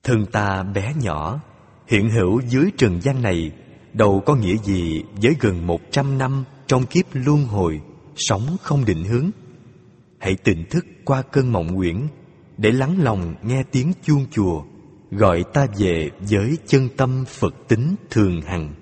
Thân ta bé nhỏ, hiện hữu dưới trần gian này, đâu có nghĩa gì với gần 100 năm trong kiếp luân hồi, sống không định hướng. Hãy tỉnh thức qua cơn mộng huyễn, để lắng lòng nghe tiếng chuông chùa, gọi ta về với chân tâm Phật tính thường hằng.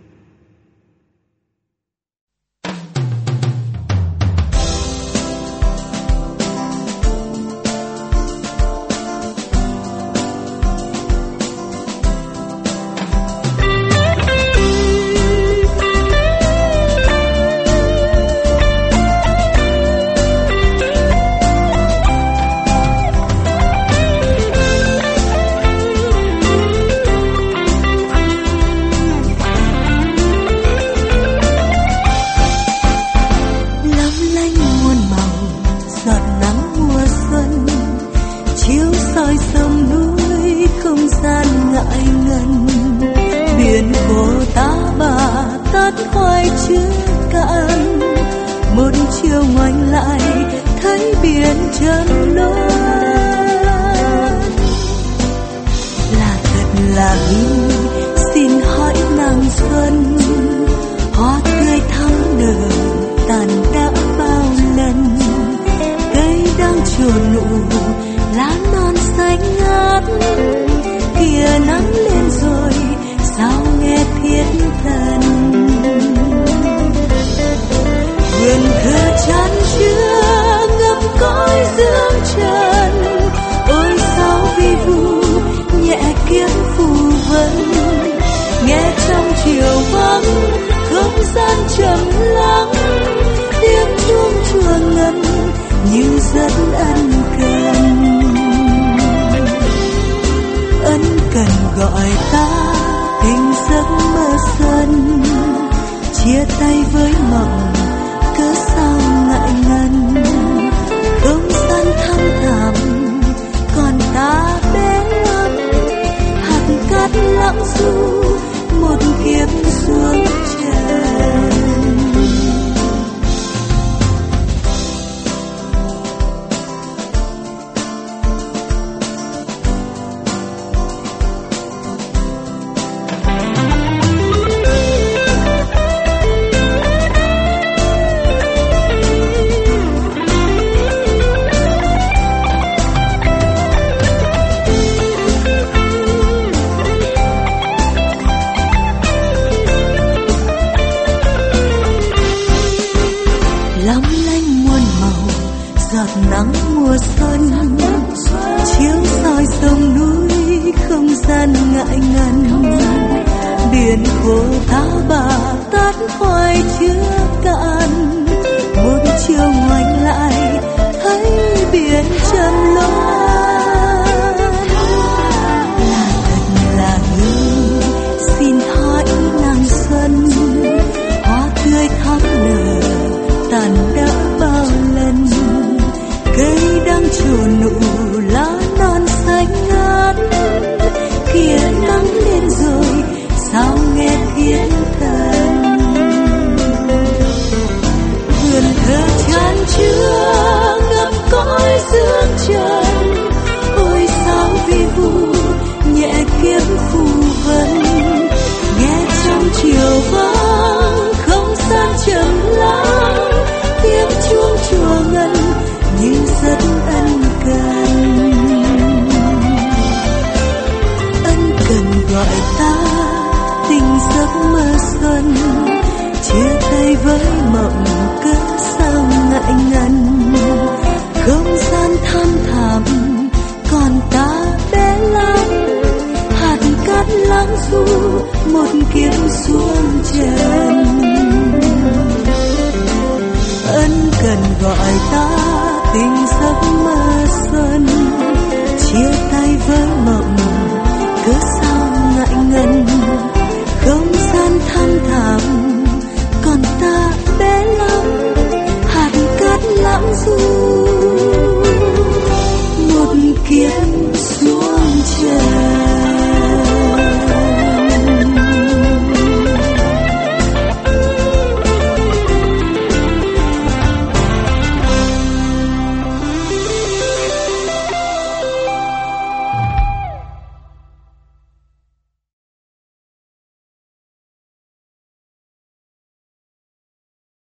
Ân cần gọi ta tình giấc